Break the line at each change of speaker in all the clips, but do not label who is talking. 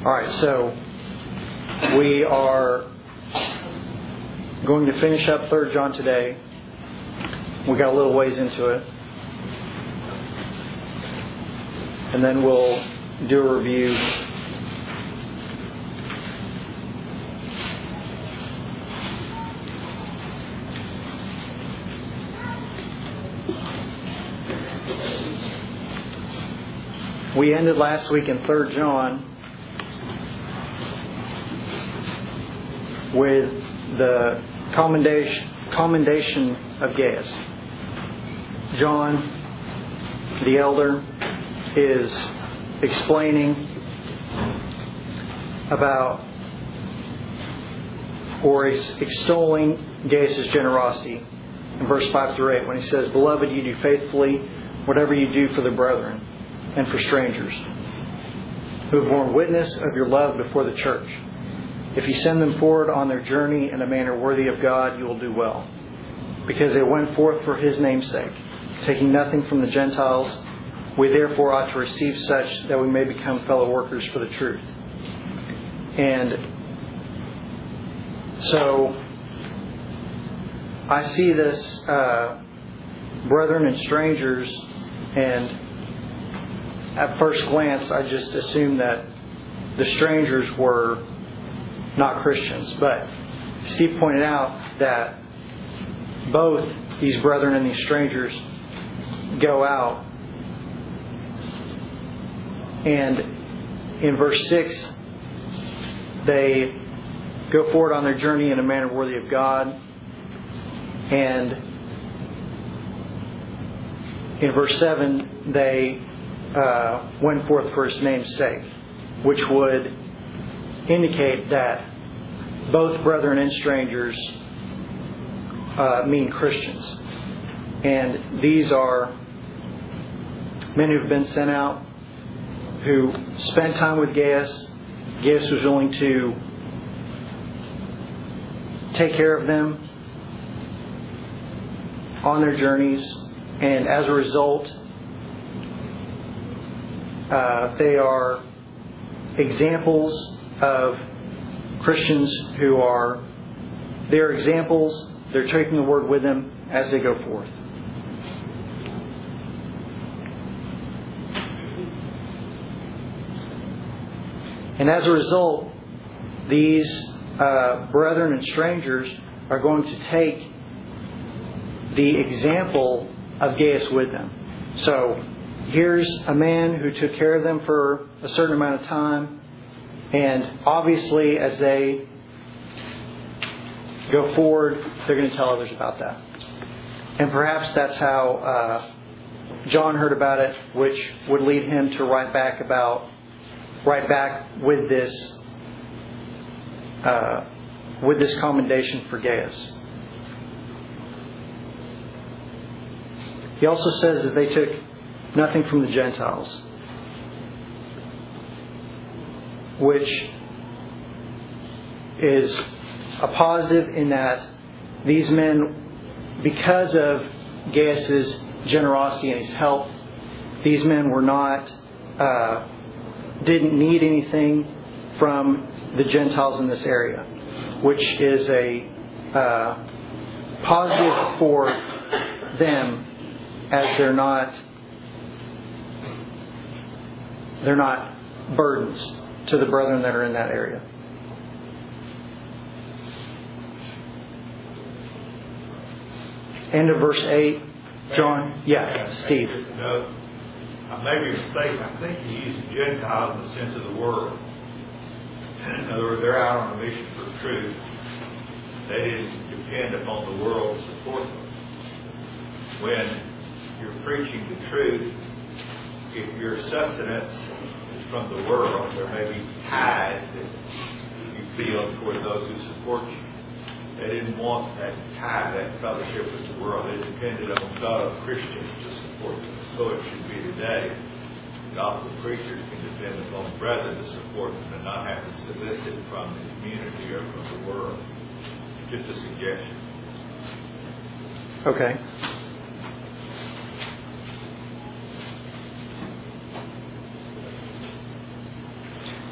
All right, so we are going to finish up 3 John today. We got a little ways into it. And then we'll do a review. We ended last week in 3 John with the commendation of Gaius. John, the elder, is explaining about, or is extolling Gaius' generosity in verse 5 through 8 when he says, "Beloved, you do faithfully whatever you do for the brethren and for strangers, who have borne witness of your love before the church. If you send them forward on their journey in a manner worthy of God, you will do well, because they went forth for His name's sake, taking nothing from the Gentiles. We therefore ought to receive such that we may become fellow workers for the truth." And so I see this brethren and strangers, and at first glance I just assumed that the strangers were not Christians. But Steve pointed out that both these brethren and these strangers go out. And in verse 6, they go forward on their journey in a manner worthy of God. And in verse 7, they went forth for His name's sake, which would indicate that both brethren and strangers mean Christians. And these are men who've been sent out, who spent time with Gaius. Gaius was willing to take care of them on their journeys, and as a result, they are examples of Christians who are, they're examples, they're taking the word with them as they go forth. And as a result, these brethren and strangers are going to take the example of Gaius with them. So here's a man who took care of them for a certain amount of time, and obviously as they go forward, they're going to tell others about that. And perhaps that's how John heard about it, which would lead him to write back with this commendation for Gaius. He also says that they took nothing from the Gentiles, which is a positive in that these men, because of Gaius' generosity and his help, these men were not, didn't need anything from the Gentiles in this area, which is a positive for them, as they're not burdens to the brethren that are in that area. End of verse 8. John? Yeah, Steve.
No, I may be mistaken. I think he used Gentiles in the sense of the world. In other words, they're out on a mission for truth. They didn't depend upon the world to support them. When you're preaching the truth, if your sustenance is from the world, there may be ties that you feel toward those who support you. They didn't want that tie, that fellowship with the world. They depended on fellow Christians to support them. So it should be today. Gospel preachers can depend upon brethren to support them and not have to solicit from the community or from the world. Just a suggestion.
Okay.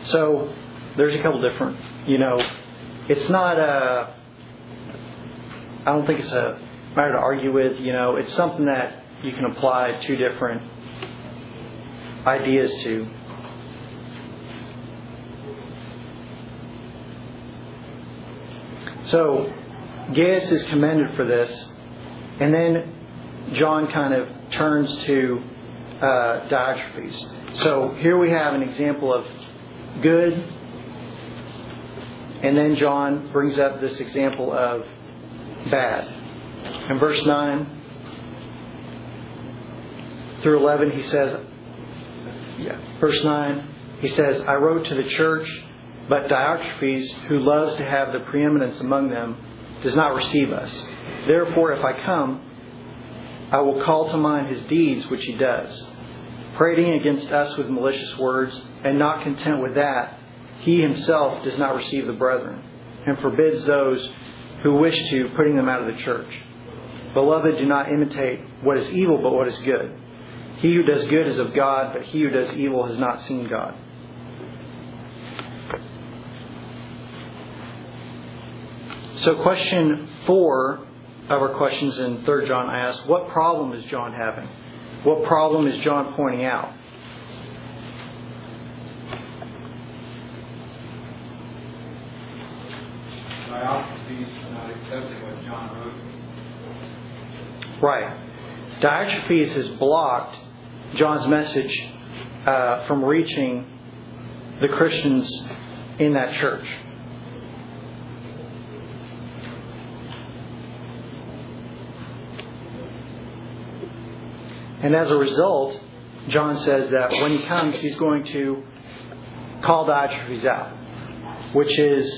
So there's a couple different, it's not I don't think it's a matter to argue with, it's something that you can apply two different ideas to. So Gaius is commended for this, and then John kind of turns to Diotrephes. So here we have an example of good, and then John brings up this example of bad. In verse 9 through 11, he says, verse 9, he says, I wrote to the church, but Diotrephes, who loves to have the preeminence among them, does not receive us. Therefore, if I come, I will call to mind his deeds which he does, prating against us with malicious words, and not content with that, he himself does not receive the brethren, and forbids those who wish to, putting them out of the church. Beloved, do not imitate what is evil, but what is good. He who does good is of God, but he who does evil has not seen God. So question 4 of our questions in 3 John, I asked, what problem is John having? What problem is John pointing out?
Diotrephes not accepting what John wrote.
Right. Diotrephes has blocked John's message from reaching the Christians in that church. And as a result, John says that when he comes, he's going to call Diotrephes out, which is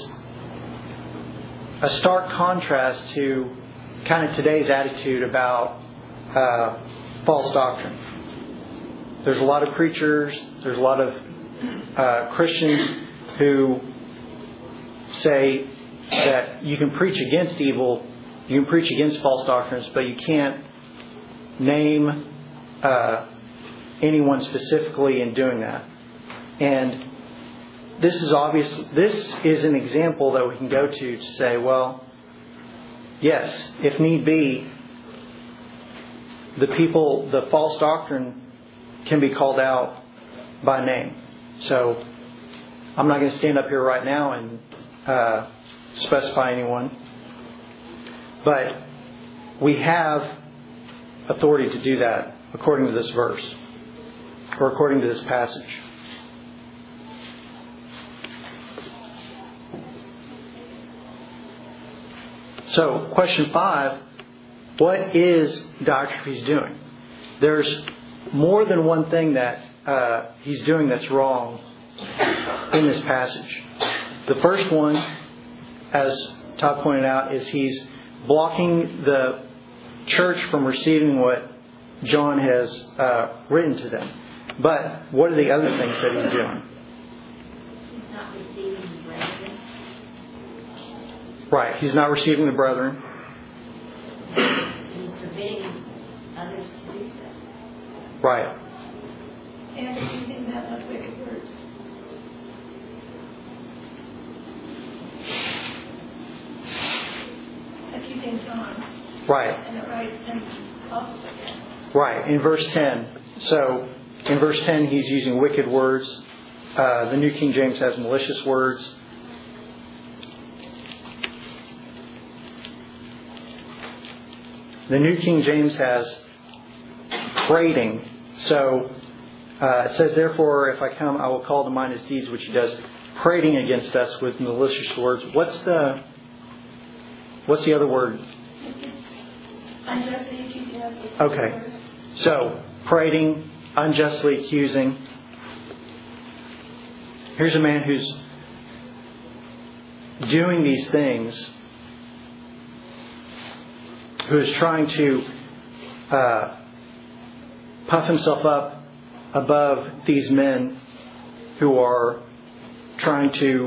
a stark contrast to kind of today's attitude about false doctrine. There's a lot of preachers, there's a lot of Christians who say that you can preach against evil, you can preach against false doctrines, but you can't name anyone specifically in doing that. And this is an example that we can go to say, well, yes, if need be, the false doctrine can be called out by name. So I'm not going to stand up here right now and specify anyone, but we have authority to do that according to this verse, or according to this passage. So, question 5, what is Diotrephes doing? There's more than one thing that he's doing that's wrong in this passage. The first one, as Todd pointed out, is he's blocking the church from receiving what John has written to them. But what are the other things that he's doing?
He's not receiving the brethren.
Right, he's not receiving the brethren.
He's forbidding others to do so.
Right.
And accusing them of wicked words. Accusing John.
Right.
And it writes and also again.
Right, in verse 10. So, in verse 10, he's using wicked words. The New King James has malicious words. The New King James has prating. So, it says, therefore, if I come, I will call to mind his deeds, which he does, prating against us with malicious words. What's the other word?
Unjustly accusing us of wicked
Okay.
words.
So, prating, unjustly accusing. Here's a man who's doing these things, who is trying to puff himself up above these men who are trying to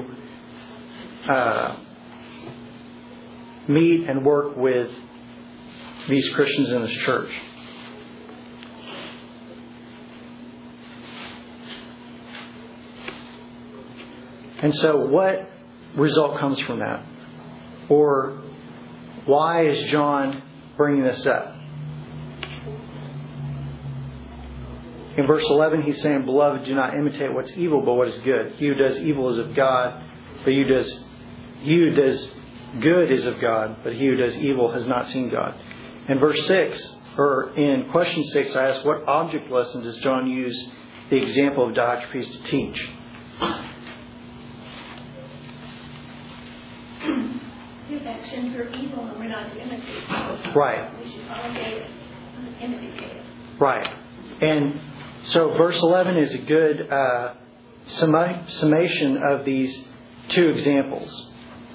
meet and work with these Christians in this church. And so what result comes from that? Or why is John bringing this up? In verse 11, he's saying, "Beloved, do not imitate what's evil, but what is good. He who does evil is of God, but he who does good is of God, but he who does evil has not seen God." In verse 6, or in question 6, I asked, what object lesson does John use the example of Diotrephes to teach?
His actions are evil and we're not to imitate evil.
Right.
We should follow Gaius, imitate Gaius.
Right. And so verse 11 is a good summation of these two examples.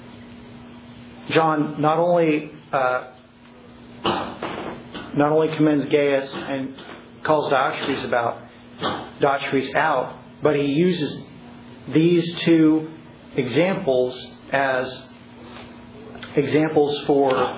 John not only commends Gaius and calls Diotrephes out, but he uses these two examples as examples for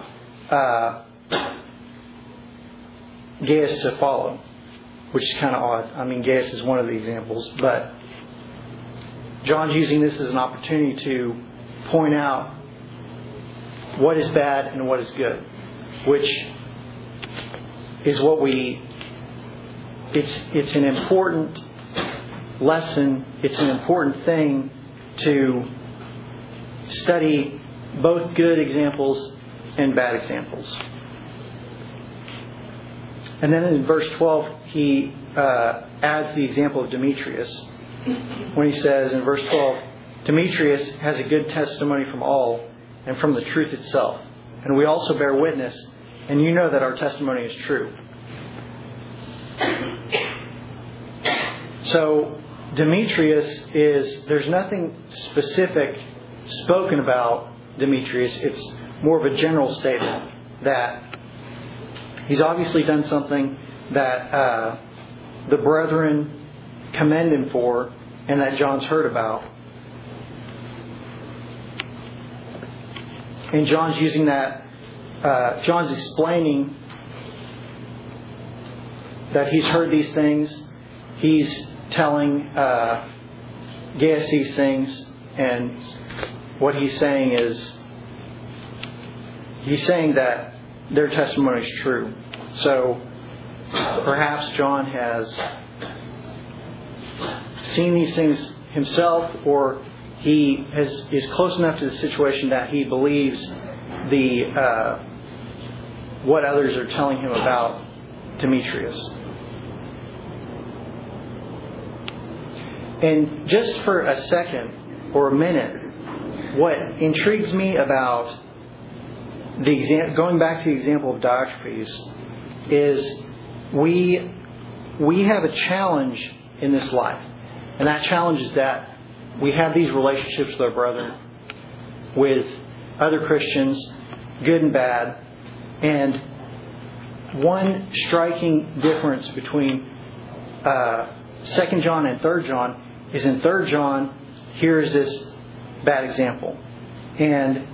Gaius to follow, which is kind of odd. I mean, Gaius is one of the examples, but John's using this as an opportunity to point out what is bad and what is good, which is what it's an important lesson. It's an important thing to study both good examples and bad examples. And then in verse 12, he adds the example of Demetrius when he says in verse 12, "Demetrius has a good testimony from all and from the truth itself. And we also bear witness, and you know that our testimony is true." So Demetrius there's nothing specific spoken about Demetrius. It's more of a general statement that he's obviously done something that the brethren commend him for and that John's heard about. And John's using that, John's explaining that he's heard these things. He's telling Gaius these things, and what he's saying is, he's saying that their testimony is true. So perhaps John has seen these things himself, or he is close enough to the situation that he believes what others are telling him about Demetrius. And just for a second or a minute, what intrigues me about going back to the example of Diotrephes is we have a challenge in this life. And that challenge is that we have these relationships with our brethren, with other Christians, good and bad. And one striking difference between 2 John and 3 John is in 3 John, here is this bad example. And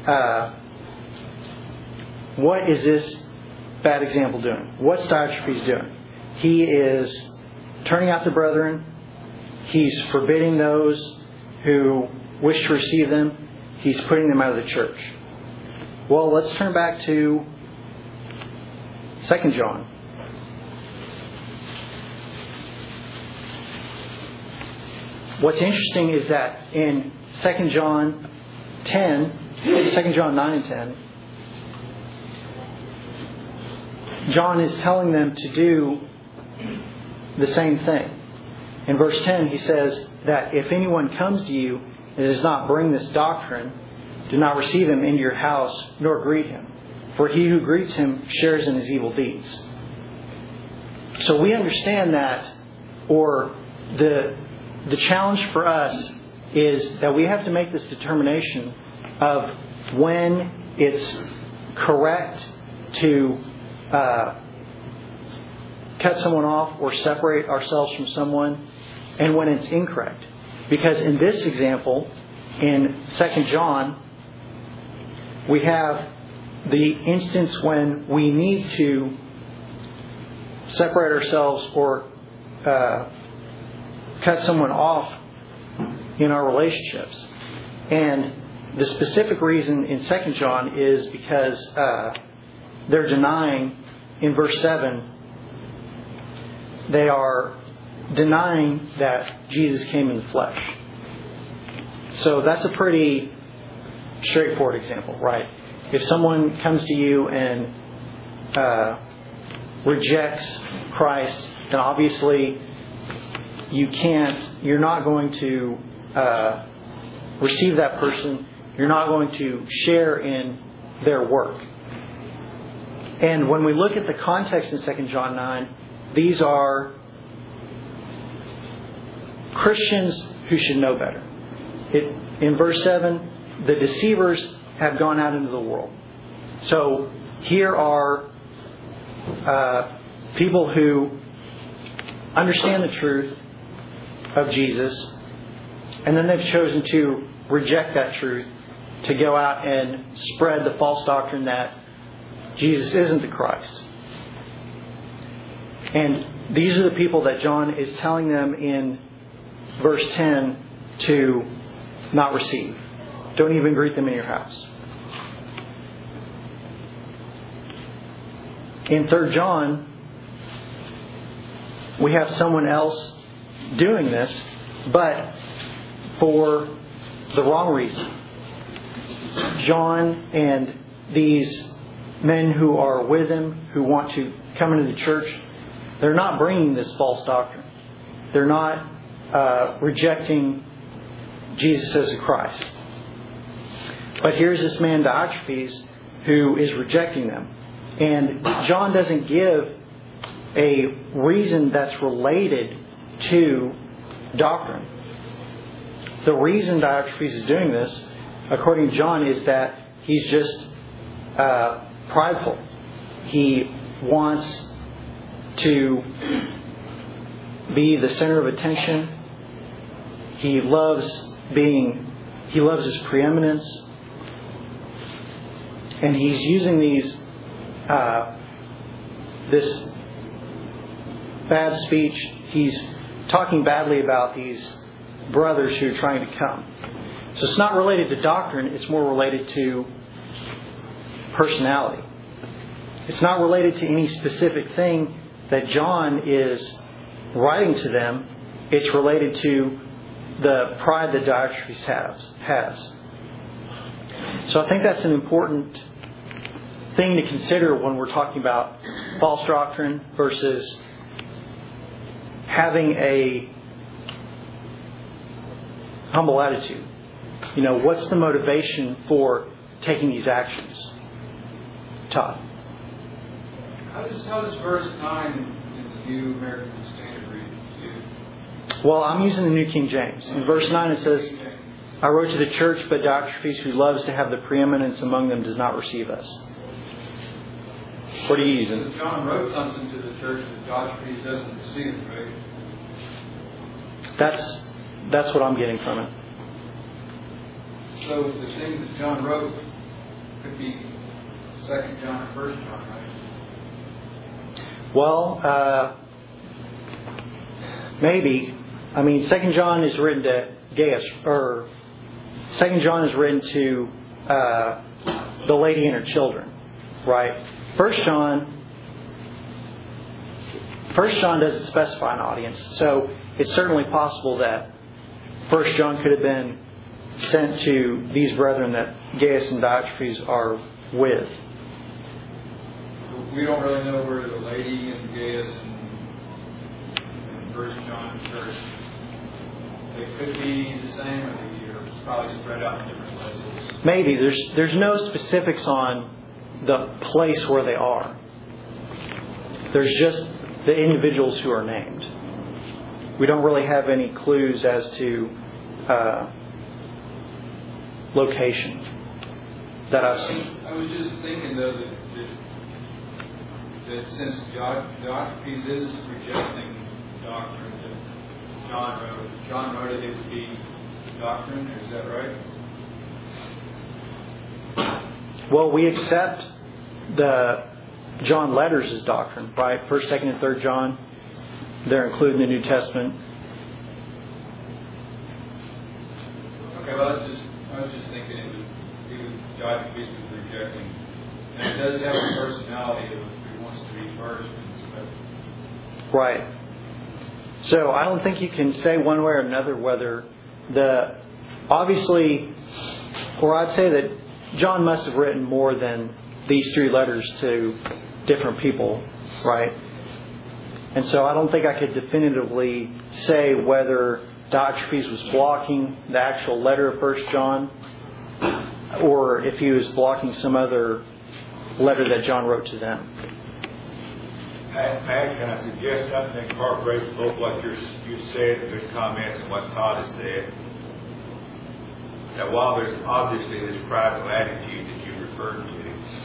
what is this bad example doing? What's Diotrephes doing? He is turning out the brethren. He's forbidding those who wish to receive them. He's putting them out of the church. Well, let's turn back to 2 John. What's interesting is that in 2 John 9 and 10, John is telling them to do the same thing. In verse 10, he says that if anyone comes to you and does not bring this doctrine, do not receive him into your house, nor greet him. For he who greets him shares in his evil deeds. So we understand that, or the challenge for us is that we have to make this determination of when it's correct to cut someone off or separate ourselves from someone, and when it's incorrect. Because in this example, in 2 John, we have the instance when we need to separate ourselves or cut someone off in our relationships. And the specific reason in 2 John is because they're denying, in verse 7, they are denying that Jesus came in the flesh. So that's a pretty straightforward example, right? If someone comes to you and rejects Christ, then obviously you're not going to receive that person. You're not going to share in their work. And when we look at the context in 2 John 9, these are Christians who should know better. In verse 7, the deceivers have gone out into the world. So here are people who understand the truth of Jesus, and then they've chosen to reject that truth, to go out and spread the false doctrine that Jesus isn't the Christ. And these are the people that John is telling them in verse 10 to not receive. Don't even greet them in your house. In 3 John, we have someone else doing this, but for the wrong reason. John and these men who are with him, who want to come into the church, they're not bringing this false doctrine. They're not rejecting Jesus as a Christ. But here's this man Diotrephes who is rejecting them. And John doesn't give a reason that's related to doctrine. The reason Diotrephes is doing this, according to John, is that he's just prideful. He wants to be the center of attention. He loves his preeminence. And he's using this bad speech. He's talking badly about these brothers who are trying to come. So it's not related to doctrine, it's more related to personality. It's not related to any specific thing that John is writing to them. It's related to the pride that Diotrephes has. So I think that's an important thing to consider when we're talking about false doctrine versus having a humble attitude. You know, what's the motivation for taking these actions? Todd.
How does verse 9 in the New American Standard read to you?
Well, I'm using the New King James. In verse 9 it says, I wrote to the church, but Diotrephes, who loves to have the preeminence among them, does not receive us. What are you using?
John wrote something to the church that Diotrephes doesn't receive, right?
That's what I'm getting from it.
So the things that John wrote could be 2 John or 1 John, right?
Well, maybe. I mean, 2 John is written to Gaius, or 2 John is written to the lady and her children, right? 1 John doesn't specify an audience, so it's certainly possible that 1 John could have been sent to these brethren that Gaius and Diotrephes are with.
We don't really know where the lady and Gaius and 1 John church, they could be the same, or they're probably spread out in different places.
Maybe. There's no specifics on the place where they are. There's just the individuals who are named. We don't really have any clues as to location that I've seen.
I was just thinking, though, that since Diotrephes is rejecting doctrine that John wrote it to be doctrine, is that right?
Well, we accept the John letters as doctrine, right? 1st, 2nd, and 3rd John, they're included in the New Testament.
Okay, well, I was just thinking Dr. Pease was rejecting, and it does have a personality of who wants to be first.
Right. So I don't think you can say one way or another whether obviously, or I'd say that John must have written more than these 3 letters to different people, right? And so I don't think I could definitively say whether Dr. Pease was blocking the actual letter of 1 John or if he was blocking some other letter that John wrote to them.
Pat, can I suggest something that incorporates both what you said, the good comments, and what Todd has said? That while there's obviously this prideful attitude that you referred to,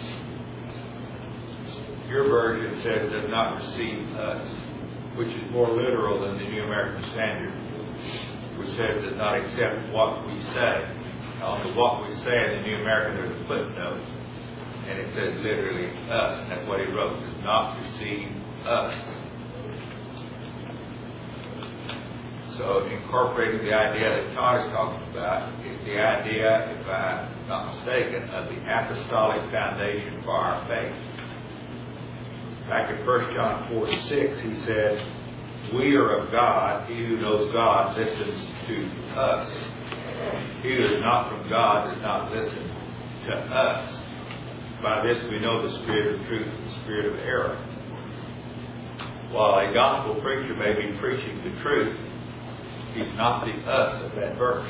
your version says does not receive us, which is more literal than the New American Standard, which says does not accept what we say. On the what we say in the New American, there's a footnote, and it says literally us, and that's what he wrote, does not receive us. So incorporating the idea that Todd is talking about is the idea, if I'm not mistaken, of the apostolic foundation for our faith. Back in 1 John 4:6, he said, we are of God. He who knows God listens to us. He who is not from God does not listen to us. By this we know the spirit of truth and the spirit of error. While a gospel preacher may be preaching the truth, he's not the us of that verse.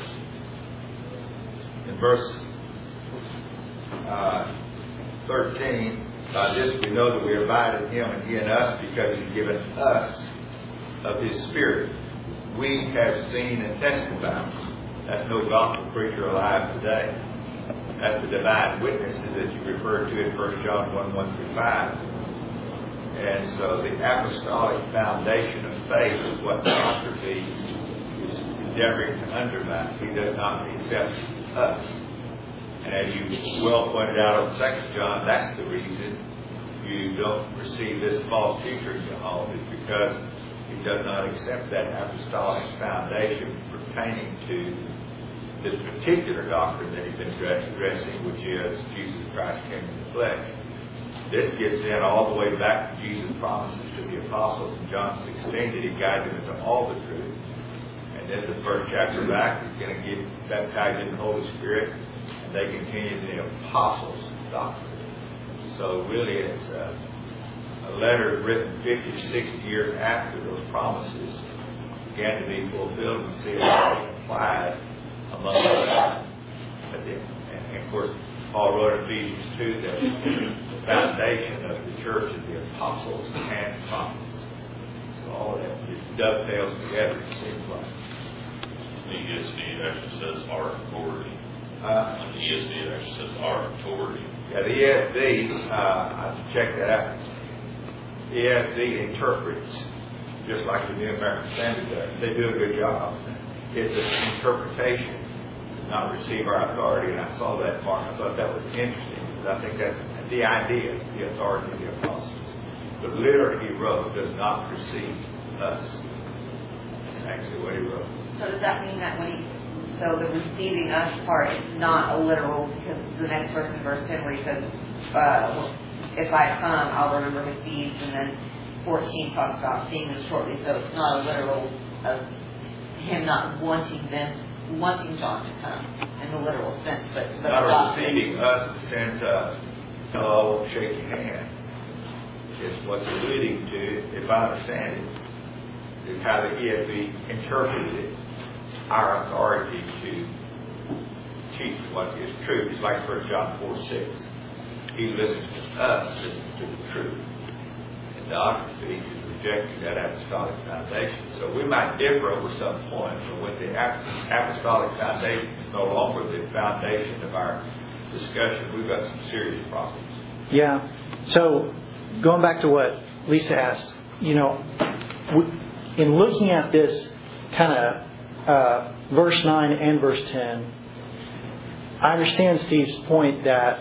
In verse 13, by this we know that we abide in Him and He in us, because He's given us of His Spirit. We have seen and testified. That's no gospel preacher alive today. That's the divine witnesses that you referred to in 1 John 1:1-5. And so the apostolic foundation of faith is what Dr. Pease is endeavoring to undermine. He does not accept us. And as you well pointed out on 2 John, that's the reason you don't receive this false teacher in your home, is because he does not accept that apostolic foundation pertaining to this particular doctrine that he's been addressing, which is Jesus Christ came in the flesh. This gets in all the way back to Jesus' promises to the apostles in John 16 that he guided them into all the truth. And then the first chapter back, he's going to get baptized in the Holy Spirit, and they continue the apostles' doctrine. So really it's a letter written 50 to 60 years after those promises began to be fulfilled and see how they applied among others. And of course, Paul wrote in Ephesians 2 that the foundation of the church is the apostles and prophets. So all of that just dovetails together, it seems like.
The ESV actually says our authority. The ESV actually says our authority.
Yeah, the ESV, I checked that out. The ESV interprets just like the New American Standard does. They do a good job. It's an interpretation, not receive our authority. And I saw that, Mark. I thought that was interesting, because I think that's the idea, the authority of the apostles. The letter he wrote does not receive us. That's actually what he wrote.
So does that mean that so the receiving us part is not a literal, because the next verse in verse 10 where he says, if I come, I'll remember his deeds, and then 14 talks about seeing them shortly, so it's not a literal of him not wanting John to come in the literal sense, but
not receiving us in the sense of, no, I won't shake your hand. It's what's alluding to, if I understand it, is how the ESV interprets it, our authority to teach what is true. It's like 1 John 4:6. He listens to us, listens to the truth. And Dr. Pease is rejecting that apostolic foundation. So we might differ over some point, but when the apostolic foundation is no longer the foundation of our discussion, we've got some serious problems.
Yeah. So going back to what Lisa asked, in looking at this kind of verse 9 and verse 10, I understand Steve's point that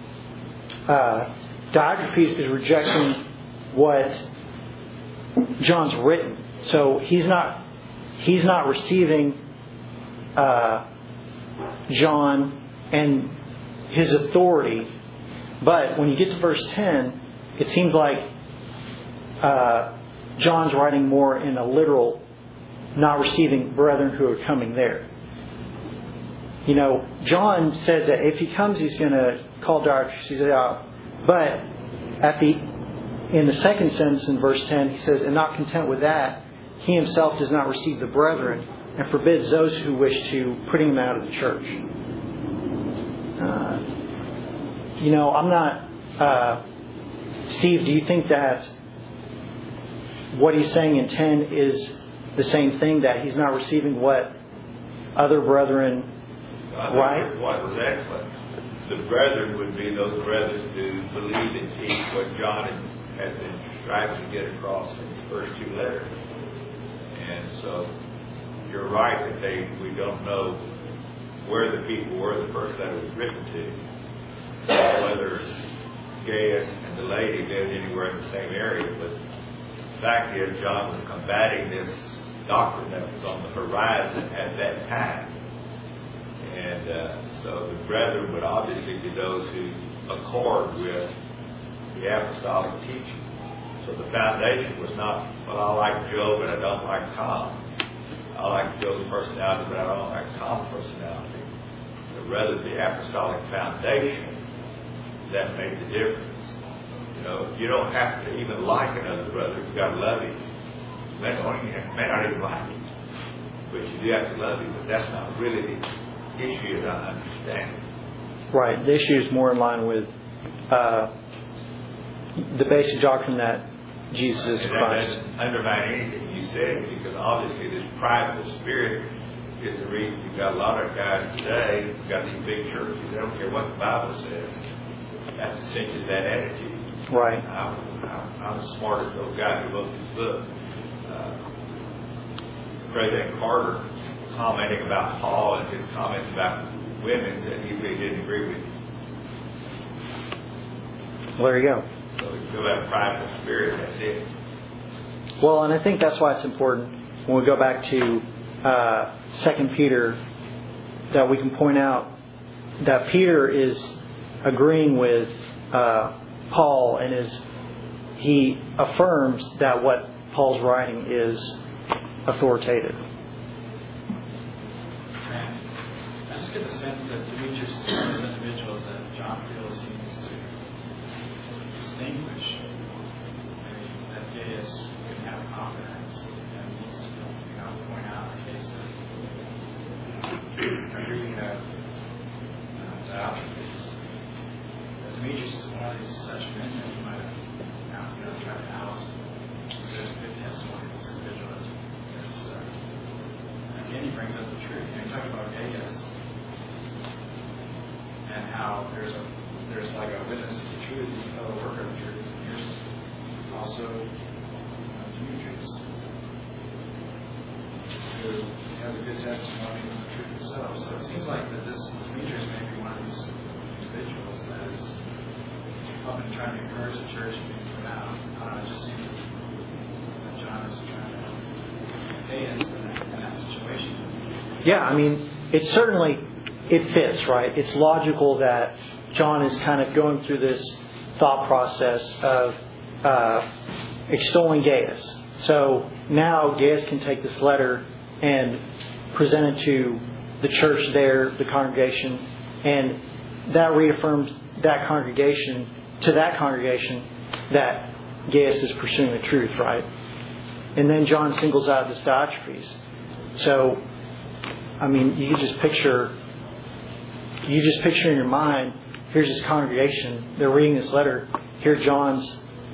Dr. Pease is rejecting what John's written. So he's not receiving John and his authority. But when you get to verse 10, it seems like John's writing more in a literal, not receiving brethren who are coming there. You know, John said that if he comes, he's going to call Diotrephes out. But in the second sentence in verse 10, he says, and not content with that, he himself does not receive the brethren and forbids those who wish to put him out of the church. I'm not... Steve, do you think that what he's saying in 10 is the same thing, that he's not receiving what other brethren write?
What was excellent. The brethren would be those brethren who believe and teach what John had been striving to get across in his first two letters. And so you're right that we don't know where the people were the first letter was written to, whether Gaius and the lady lived anywhere in the same area. But the fact is, John was combating this doctrine that was on the horizon at that time. And so the brethren would obviously be those who accord with the apostolic teaching. So the foundation was not, well, I like Joe, but I don't like Tom. I like Joe's personality, but I don't like Tom's personality. But rather the apostolic foundation that made the difference. You don't have to even like another brother. You've got to love him. You may not even like him, but you do have to love him. But that's not really the issue as I understand it.
Right. The issue is more in line with the basic doctrine that Jesus is Christ.
That doesn't undermine anything you said, because obviously this prideful spirit is the reason you've got a lot of guys today who've got these big churches. They don't care what the Bible says. That's essentially that attitude.
Right.
I'm the smartest little guy who wrote this book. President Carter, commenting about Paul and his comments about women, said he really didn't agree with you.
Well, there you go.
So if you go back to prideful spirit, that's it.
Well, and I think that's why it's important when we go back to 2 Peter that we can point out that Peter is agreeing with Paul, and he affirms that what Paul's writing is authoritative.
I just get the sense that Demetrius is one of those individuals that John feels he needs to distinguish. Maybe that Gaius can have confidence and needs to point out a case of agreeing that Diotrephes. Demetrius is one of these such men that you might have tried to house. There's a good testimony of this individual. Again, he brings up the truth. You talk about Gaius and how there's like a witness to the truth, a fellow worker of the truth. Here's also Demetrius, who has a good testimony of the truth itself. So it seems like that this Demetrius may be one of these individuals that is helping trying to encourage the church and being put out. It just seems that John is trying to help Gaius in that situation.
Yeah, I mean, it fits, right? It's logical that John is kind of going through this thought process of extolling Gaius. So now Gaius can take this letter and present it to the church there, the congregation, and that reaffirms that congregation that Gaius is pursuing the truth, right? And then John singles out this Diotrephes. So, I mean, you just picture in your mind, here's this congregation, they're reading this letter, here John's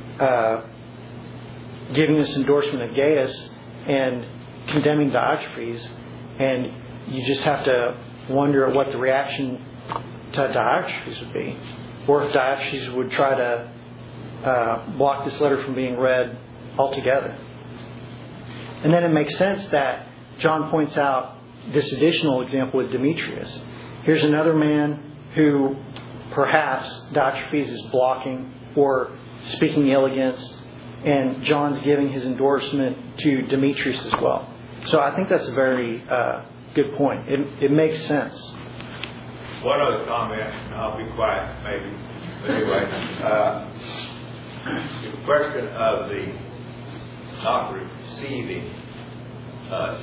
giving this endorsement of Gaius and condemning Diotrephes, and you just have to wonder at what the reaction to Diotrephes would be. Or if Diotrephes would try to block this letter from being read altogether. And then it makes sense that John points out this additional example with Demetrius. Here's another man who perhaps Diotrephes is blocking or speaking ill against, and John's giving his endorsement to Demetrius as well. So I think that's a very good point. It makes sense.
One other comment, and I'll be quiet maybe. But anyway, the question of the not receiving us,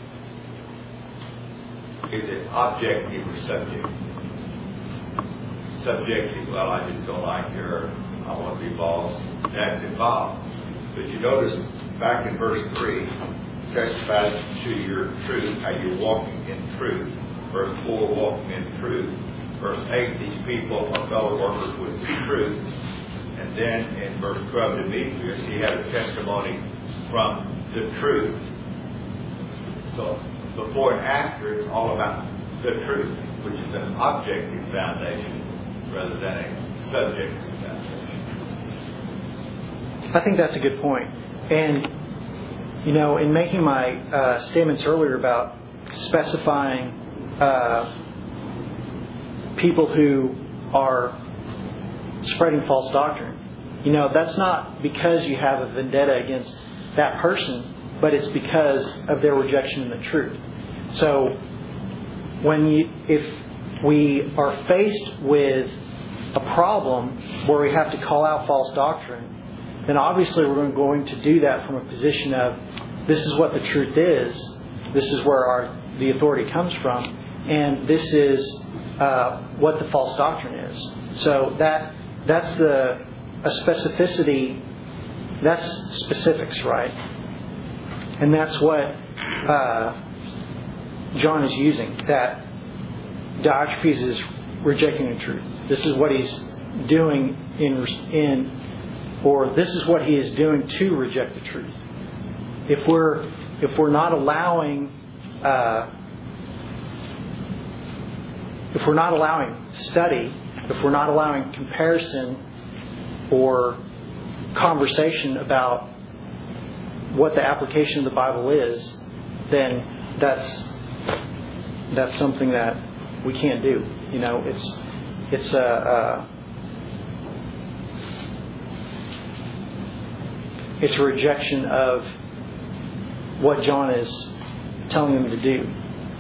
is it objective or subjective? Subjective, well, I just don't like her, I want to be boss, that's involved. But you notice back in verse 3, testifies to your truth, how you're walking in truth. Verse 4, walking in truth. Verse 8, these people are fellow workers with truth. And then in verse 12, Demetrius, he had a testimony from the truth. So before and after, it's all about the truth, which is an objective foundation rather than a subjective foundation.
I think that's a good point. And, you know, in making my statements earlier about specifying people who are spreading false doctrine, you know, that's not because you have a vendetta against that person, but it's because of their rejection of the truth. So if we are faced with a problem where we have to call out false doctrine, then obviously we're going to do that from a position of, this is what the truth is, this is where the authority comes from, and this is what the false doctrine is. So that's a specificity, that's specifics, right? And that's what John is using, that Diotrephes is rejecting the truth. This is what he's doing or this is what he is doing to reject the truth. If we're not allowing study, if we're not allowing comparison or conversation about what the application of the Bible is, then that's something that we can't do. You know, it's a rejection of what John is telling them to do.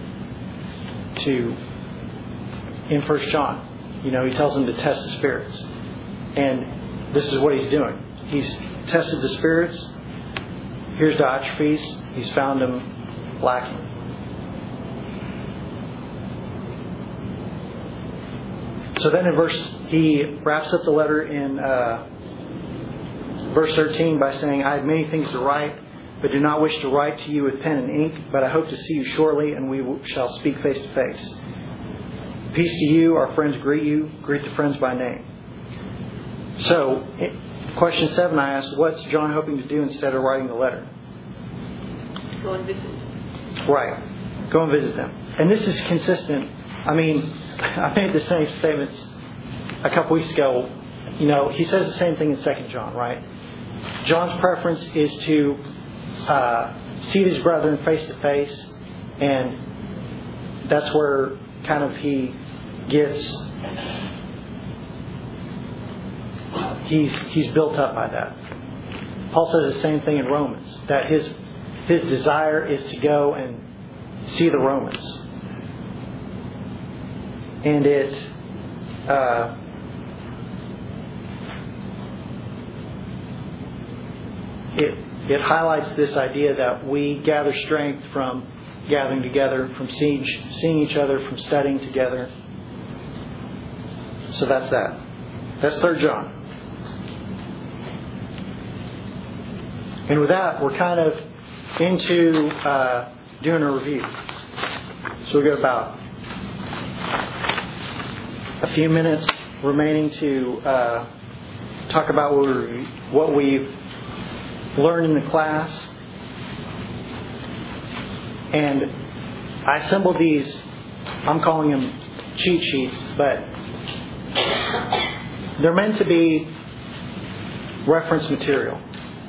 In 1 John, you know, he tells them to test the spirits, and this is what he's doing. He's tested the spirits. Here's Diotrephes. He's found him lacking. So then he wraps up the letter in verse 13 by saying, I have many things to write, but do not wish to write to you with pen and ink, but I hope to see you shortly, and we shall speak face to face. Peace to you. Our friends greet you. Greet the friends by name. So, question 7, I asked, what's John hoping to do instead of writing the letter?
Go and visit.
Right. Go and visit them. And this is consistent. I mean, I made the same statements a couple weeks ago. You know, he says the same thing in 2 John, right? John's preference is to see his brethren face to face, and that's where kind of he gets, he's built up by that. Paul says the same thing in Romans, that his desire is to go and see the Romans. And it highlights this idea that we gather strength from gathering together, from seeing each other, from studying together. So that's that. That's 3 John. And with that, we're kind of into doing a review. So we've got about a few minutes remaining to talk about what we've learned in the class. And I assembled these, I'm calling them cheat sheets, but they're meant to be reference material.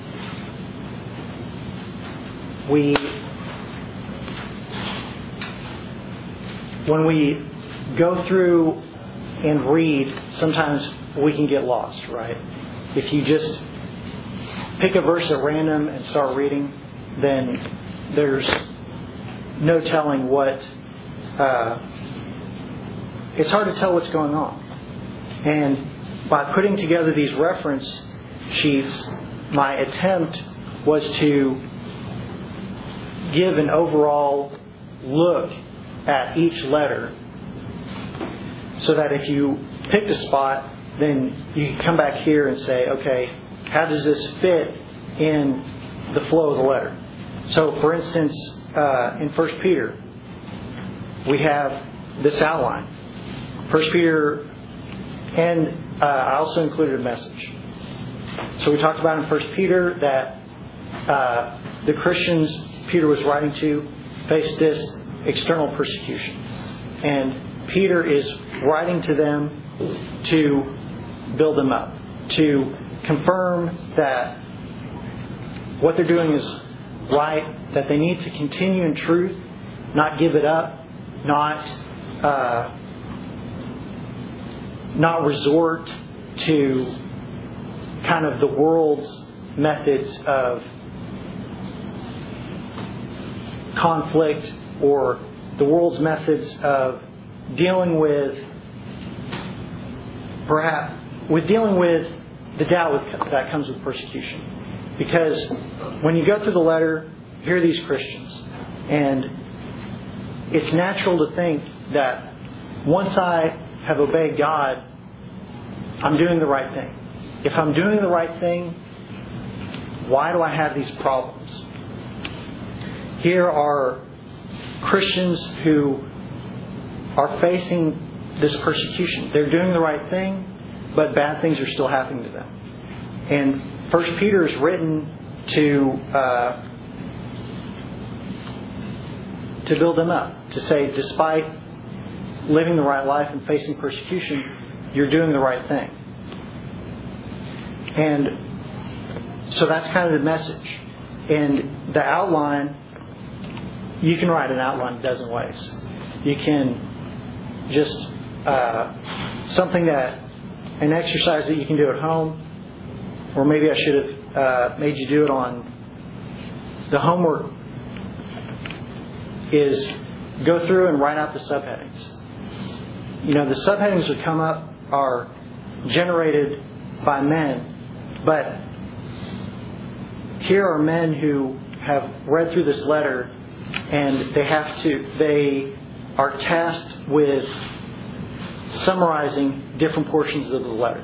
When we go through and read, sometimes we can get lost, right? If you just pick a verse at random and start reading, then there's no telling what it's hard to tell what's going on. And by putting together these reference sheets, my attempt was to give an overall look at each letter so that if you picked a spot, then you can come back here and say, okay, how does this fit in the flow of the letter? So, for instance, in 1 Peter, we have this outline. 1 Peter, and I also included a message. So we talked about in 1 Peter that the Christians Peter was writing to faced this external persecution. And Peter is writing to them to build them up, to confirm that what they're doing is right, that they need to continue in truth, not give it up, not resort to kind of the world's methods of conflict or the world's methods of dealing with the doubt that comes with persecution. Because when you go through the letter, here are these Christians, and it's natural to think that once I have obeyed God, I'm doing the right thing. If I'm doing the right thing, why do I have these problems? Here are Christians who are facing this persecution. They're doing the right thing, but bad things are still happening to them. And 1 Peter is written to build them up, to say, despite living the right life and facing persecution, you're doing the right thing. And so that's kind of the message. And the outline, you can write an outline a dozen ways. You can just an exercise that you can do at home, or maybe I should have made you do it on the homework, is go through and write out the subheadings. You know, the subheadings that come up are generated by men, but here are men who have read through this letter, and they are tasked with summarizing different portions of the letter.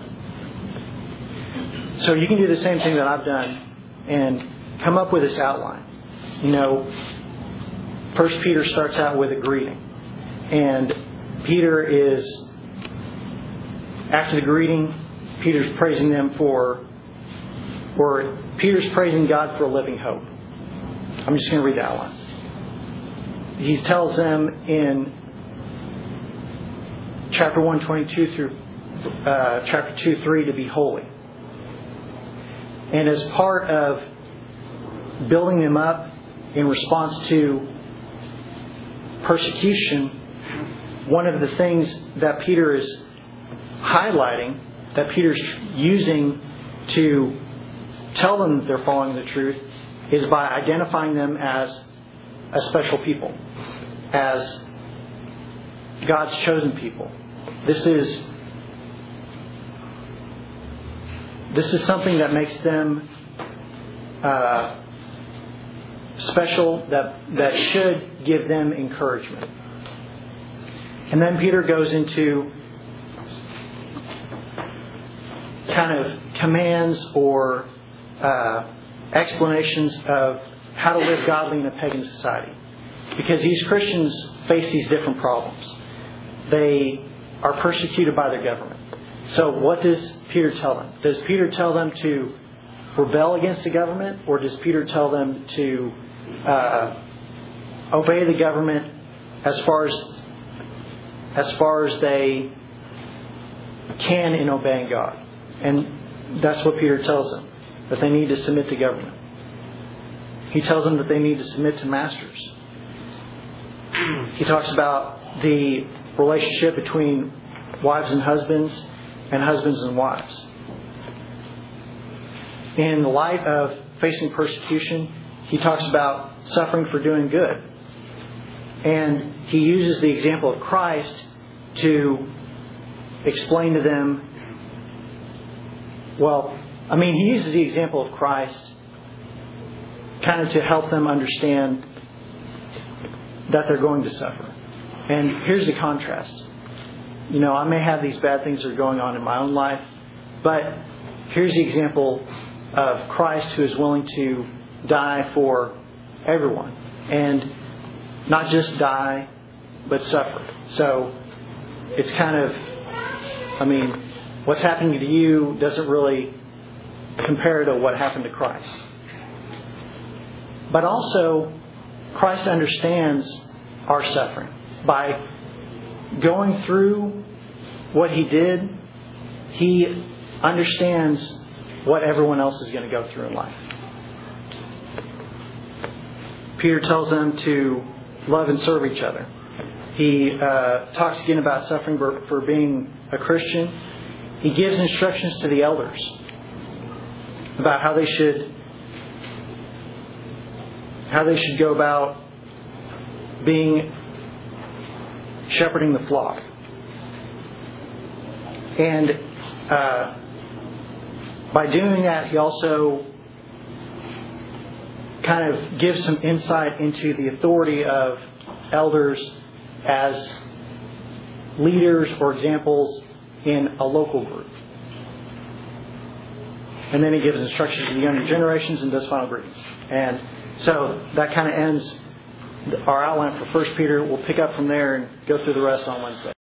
So you can do the same thing that I've done and come up with this outline. You know, 1 Peter starts out with a greeting. And Peter is, after the greeting, Peter's praising God for a living hope. I'm just going to read the outline. He tells them in chapter 1:22 through chapter 2:3 to be holy. And as part of building them up in response to persecution, one of the things that Peter is highlighting, that Peter's using to tell them that they're following the truth, is by identifying them as a special people, as God's chosen people. This is something that makes them special, that should give them encouragement. And then Peter goes into kind of commands or explanations of how to live godly in a pagan society. Because these Christians face these different problems. They are persecuted by their government. So what does Peter tell them? Does Peter tell them to rebel against the government, or does Peter tell them to obey the government as far as they can in obeying God? And that's what Peter tells them, that they need to submit to government. He tells them that they need to submit to masters. He talks about the relationship between wives and husbands and wives. In the light of facing persecution, he talks about suffering for doing good. And he uses the example of Christ to explain to them, he uses the example of Christ kind of to help them understand that they're going to suffer. And here's the contrast. I may have these bad things that are going on in my own life, but here's the example of Christ who is willing to die for everyone. And not just die, but suffer. So it's kind of, what's happening to you doesn't really compare to what happened to Christ. But also, Christ understands our suffering. By going through what He did, He understands what everyone else is going to go through in life. Peter tells them to love and serve each other. He talks again about suffering for being a Christian. He gives instructions to the elders about how they should go about shepherding the flock. And by doing that, he also kind of gives some insight into the authority of elders as leaders or examples in a local group. And then he gives instructions to the younger generations and does final greetings. And so that kind of ends our outline for 1 Peter. We'll pick up from there and go through the rest on Wednesday.